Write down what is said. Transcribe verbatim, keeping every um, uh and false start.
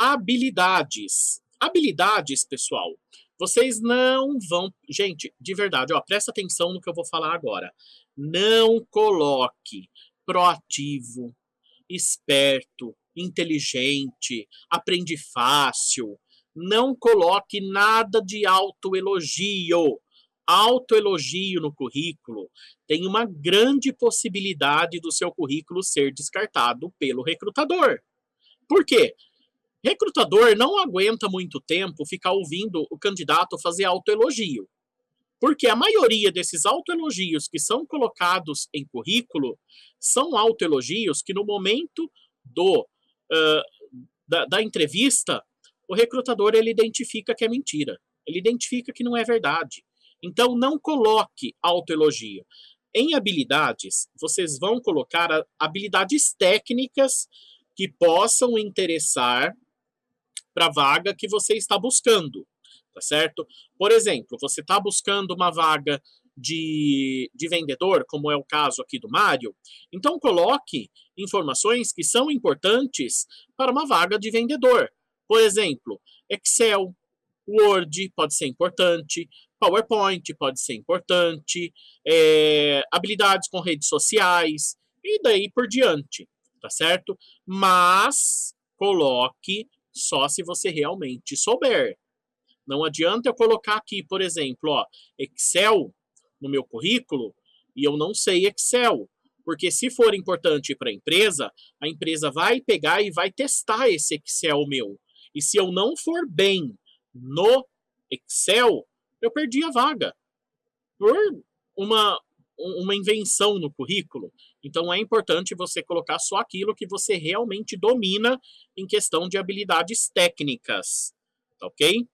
habilidades. Habilidades, pessoal, vocês não vão... Gente, de verdade, ó, presta atenção no que eu vou falar agora. Não coloque proativo, esperto, inteligente, aprende fácil. Não coloque nada de autoelogio. Autoelogio no currículo tem uma grande possibilidade do seu currículo ser descartado pelo recrutador. Por quê? Recrutador não aguenta muito tempo ficar ouvindo o candidato fazer autoelogio. Porque a maioria desses autoelogios que são colocados em currículo são autoelogios que no momento do, uh, da, da entrevista, o recrutador ele identifica que é mentira. Ele identifica que não é verdade. Então não coloque autoelogio. Em habilidades, vocês vão colocar habilidades técnicas que possam interessar para a vaga que você está buscando, tá certo? Por exemplo, você está buscando uma vaga de, de vendedor, como é o caso aqui do Mário, então coloque informações que são importantes para uma vaga de vendedor. Por exemplo, Excel, Word pode ser importante, PowerPoint pode ser importante, é, habilidades com redes sociais, e daí por diante, tá certo? Mas coloque só se você realmente souber. Não adianta eu colocar aqui, por exemplo, ó, Excel no meu currículo e eu não sei Excel. Porque se for importante para a empresa, a empresa vai pegar e vai testar esse Excel meu. E se eu não for bem no Excel, eu perdi a vaga por uma, uma invenção no currículo. Então é importante você colocar só aquilo que você realmente domina em questão de habilidades técnicas, tá ok?